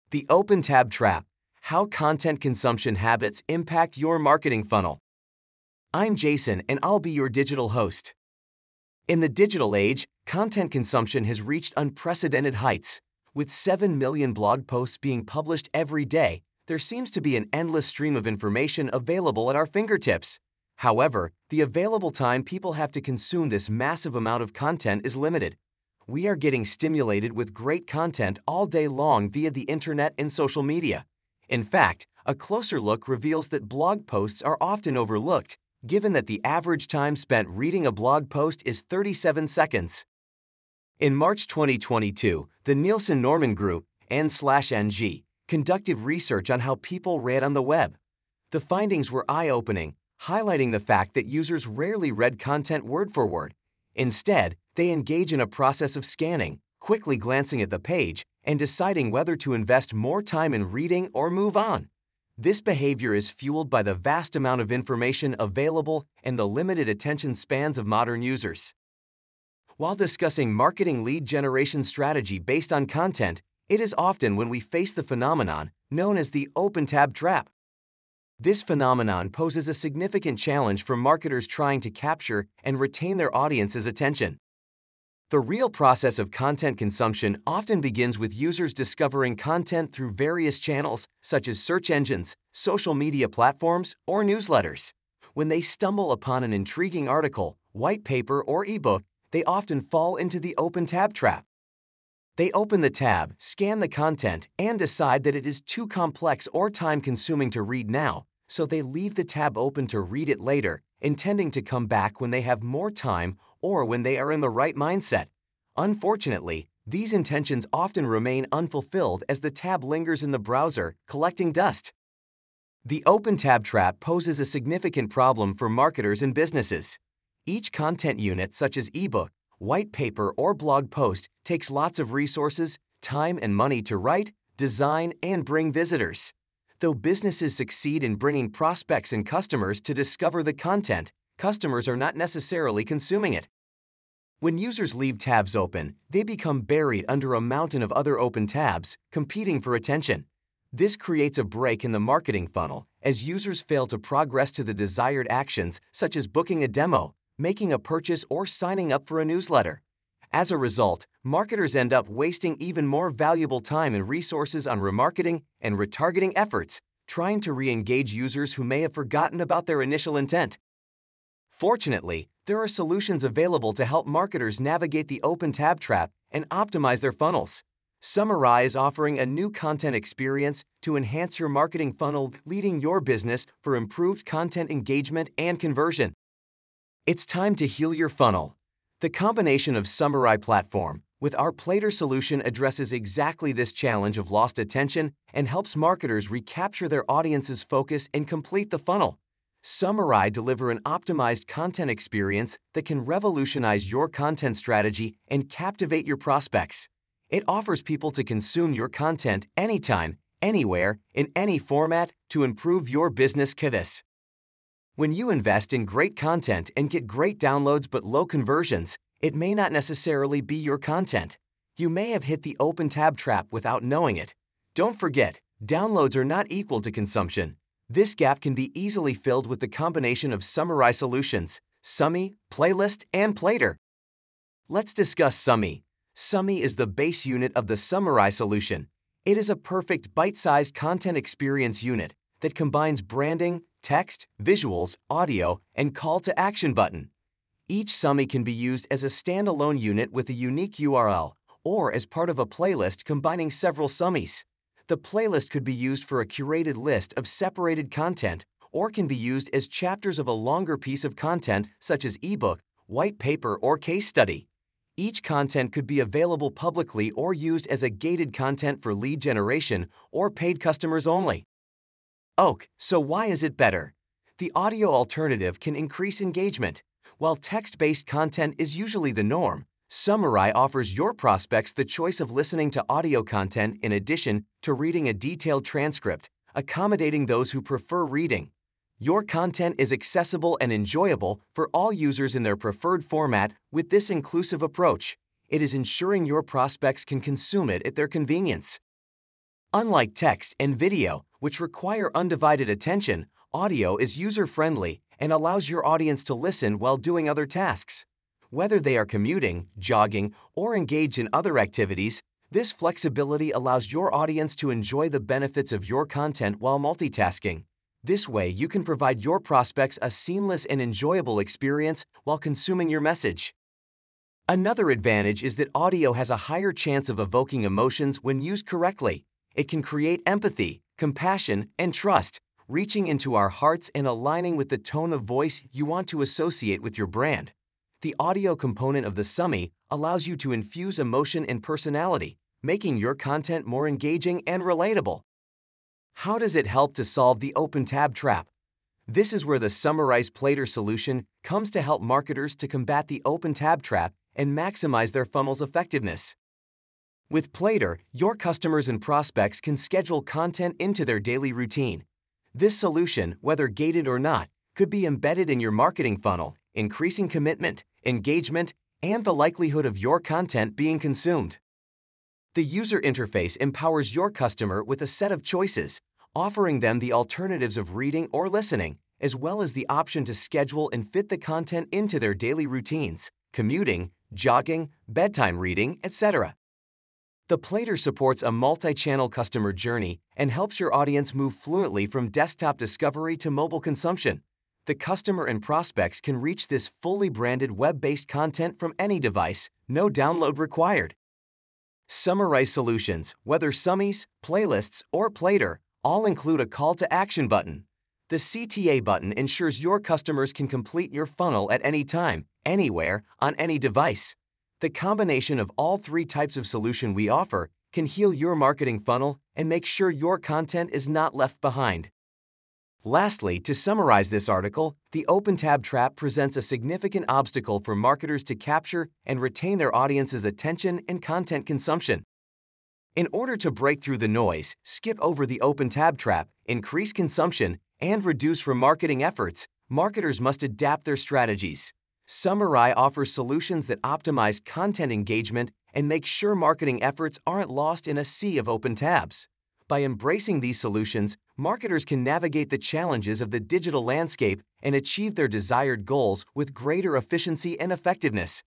The Open Tab Trap: How Content Consumption Habits Impact Your Marketing Funnel. I'm Jason, and I'll be your digital host. In the digital age, content consumption has reached unprecedented heights. With 7 million blog posts being published every day, there seems to be an endless stream of information available at our fingertips. However, the available time people have to consume this massive amount of content is limited. We are getting stimulated with great content all day long via the internet and social media. In fact, a closer look reveals that blog posts are often overlooked, given that the average time spent reading a blog post is 37 seconds. In March 2022, the Nielsen Norman Group, N/NG, conducted research on how people read on the web. The findings were eye-opening, highlighting the fact that users rarely read content word for word. Instead, they engage in a process of scanning, quickly glancing at the page, and deciding whether to invest more time in reading or move on. This behavior is fueled by the vast amount of information available and the limited attention spans of modern users. While discussing marketing lead generation strategy based on content, it is often when we face the phenomenon known as the Open Tab Trap. This phenomenon poses a significant challenge for marketers trying to capture and retain their audience's attention. The real process of content consumption often begins with users discovering content through various channels such as search engines, social media platforms, or newsletters. When they stumble upon an intriguing article, white paper, or ebook, they often fall into the Open Tab Trap. They open the tab, scan the content, and decide that it is too complex or time-consuming to read now, so they leave the tab open to read it later, intending to come back when they have more time or when they are in the right mindset. Unfortunately, these intentions often remain unfulfilled as the tab lingers in the browser, collecting dust. The Open Tab Trap poses a significant problem for marketers and businesses. Each content unit, such as ebook, white paper, or blog post, takes lots of resources, time, and money to write, design, and bring visitors. Though businesses succeed in bringing prospects and customers to discover the content, customers are not necessarily consuming it. When users leave tabs open, they become buried under a mountain of other open tabs, competing for attention. This creates a break in the marketing funnel as users fail to progress to the desired actions such as booking a demo, making a purchase, or signing up for a newsletter. As a result, marketers end up wasting even more valuable time and resources on remarketing and retargeting efforts, trying to re-engage users who may have forgotten about their initial intent. Fortunately, there are solutions available to help marketers navigate the Open Tab Trap and optimize their funnels. Summurai is offering a new content experience to enhance your marketing funnel, leading your business for improved content engagement and conversion. It's time to heal your funnel. The combination of Summurai platform with our Plater solution addresses exactly this challenge of lost attention and helps marketers recapture their audience's focus and complete the funnel. Summurai deliver an optimized content experience that can revolutionize your content strategy and captivate your prospects. It offers people to consume your content anytime, anywhere, in any format to improve your business KDIS. When you invest in great content and get great downloads but low conversions, it may not necessarily be your content. You may have hit the Open Tab Trap without knowing it. Don't forget, downloads are not equal to consumption. This gap can be easily filled with the combination of Summurai solutions, Summy, Playlist, and Plater. Let's discuss Summy. Summy is the base unit of the Summurai solution. It is a perfect bite-sized content experience unit that combines branding, text, visuals, audio, and call-to-action button. Each Summy can be used as a standalone unit with a unique URL or as part of a playlist combining several Summies. The playlist could be used for a curated list of separated content or can be used as chapters of a longer piece of content such as ebook, white paper, or case study. Each content could be available publicly or used as a gated content for lead generation or paid customers only. Oak, so why is it better? The audio alternative can increase engagement. While text-based content is usually the norm, Summurai offers your prospects the choice of listening to audio content in addition to reading a detailed transcript, accommodating those who prefer reading. Your content is accessible and enjoyable for all users in their preferred format with this inclusive approach. It is ensuring your prospects can consume it at their convenience. Unlike text and video, which require undivided attention, audio is user-friendly and allows your audience to listen while doing other tasks. Whether they are commuting, jogging, or engaged in other activities, this flexibility allows your audience to enjoy the benefits of your content while multitasking. This way, you can provide your prospects a seamless and enjoyable experience while consuming your message. Another advantage is that audio has a higher chance of evoking emotions when used correctly. It can create empathy, compassion, and trust, reaching into our hearts and aligning with the tone of voice you want to associate with your brand. The audio component of the Summy allows you to infuse emotion and personality, making your content more engaging and relatable. How does it help to solve the open tab trap? This is where the Summarize Plater solution comes to help marketers to combat the open tab trap and maximize their funnel's effectiveness. With Plater, your customers and prospects can schedule content into their daily routine. This solution, whether gated or not, could be embedded in your marketing funnel, increasing commitment, engagement, and the likelihood of your content being consumed. The user interface empowers your customer with a set of choices, offering them the alternatives of reading or listening, as well as the option to schedule and fit the content into their daily routines, commuting, jogging, bedtime reading, etc. The Plater supports a multi-channel customer journey and helps your audience move fluently from desktop discovery to mobile consumption. The customer and prospects can reach this fully branded web-based content from any device, no download required. Summarize solutions, whether Summies, Playlists, or Plater, all include a call to action button. The CTA button ensures your customers can complete your funnel at any time, anywhere, on any device. The combination of all three types of solution we offer can heal your marketing funnel and make sure your content is not left behind. Lastly, to summarize this article, the open tab trap presents a significant obstacle for marketers to capture and retain their audience's attention and content consumption. In order to break through the noise, skip over the open tab trap, increase consumption, and reduce remarketing efforts, marketers must adapt their strategies. Summarize offers solutions that optimize content engagement and make sure marketing efforts aren't lost in a sea of open tabs. By embracing these solutions, marketers can navigate the challenges of the digital landscape and achieve their desired goals with greater efficiency and effectiveness.